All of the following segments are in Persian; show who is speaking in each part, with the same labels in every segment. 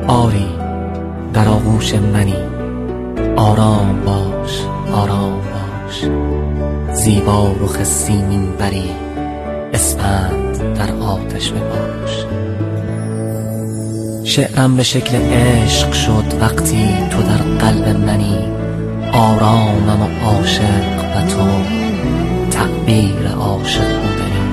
Speaker 1: آری در آغوش منی، آرام باش آرام باش، زیبا رخ سیمین بری، اسپند در آتش بپاش. شعرم به شکل عشق شد وقتی تو در قلب منی، آرامم و عاشق و تو تعبیر عاشق بودنی.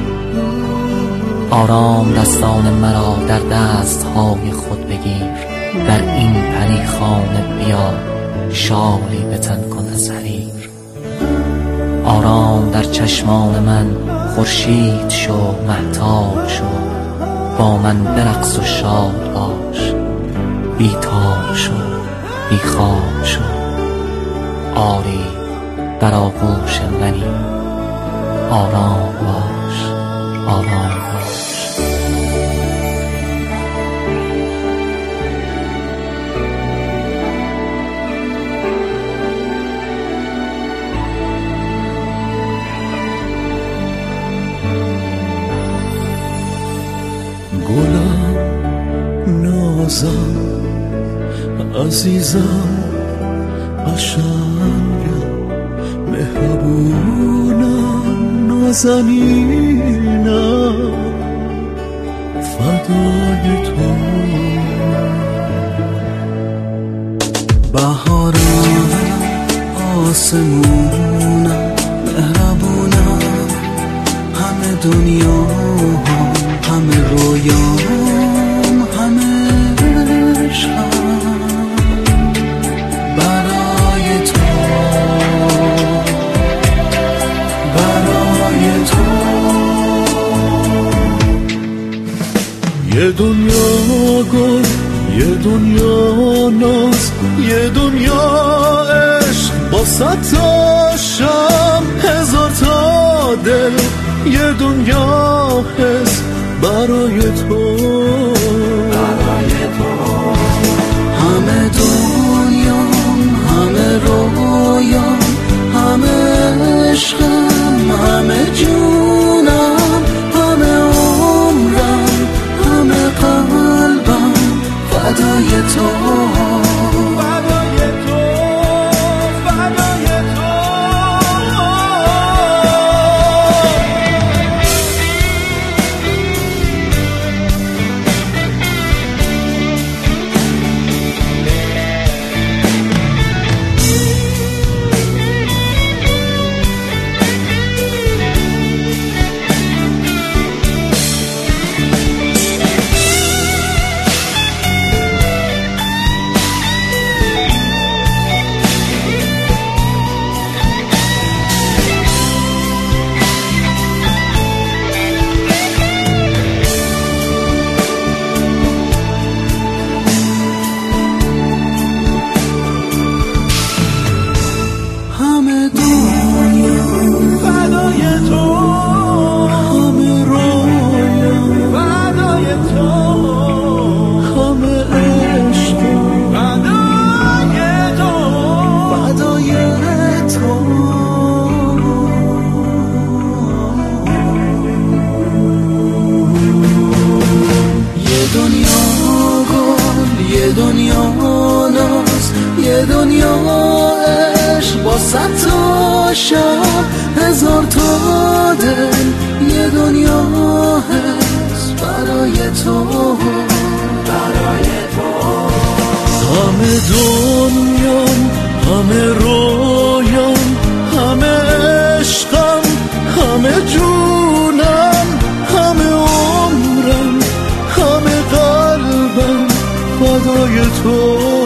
Speaker 1: آرام دستان مرا در دستهای خود بگیر، در این پریخانه بیا شالی به تن کن از حریر. آرام در چشمان من خورشید شو، مهتاب شو، با من برقص و شاد باش، بی تاب شو بی خواب شو. آری در آغوش منی، آرام باش آرام باش.
Speaker 2: گلم نازم عزیزم قشنگم مهربونم نازنینم فدای تو. بهارم آسمونم مهربونم، همه دنیا همه رویام همه عشقم برای تو برای تو. یه دنیا گل یه دنیا ناز یه دنیا عشق با صد تا شب هزار تا دل، یه دنیا حس برای تو برای تو. همه دنیام همه رویام همه عشقم همه جونم همه عمرم همه قلبم فدای تو فدای تو فدای تو. یه دنیا عشق با صد تا شب هزار تا دل، یه دنیا هست برای تو برای تو. همه دنیام همه رویام همه عشقم همه جونم همه عمرم همه قلبم فدای تو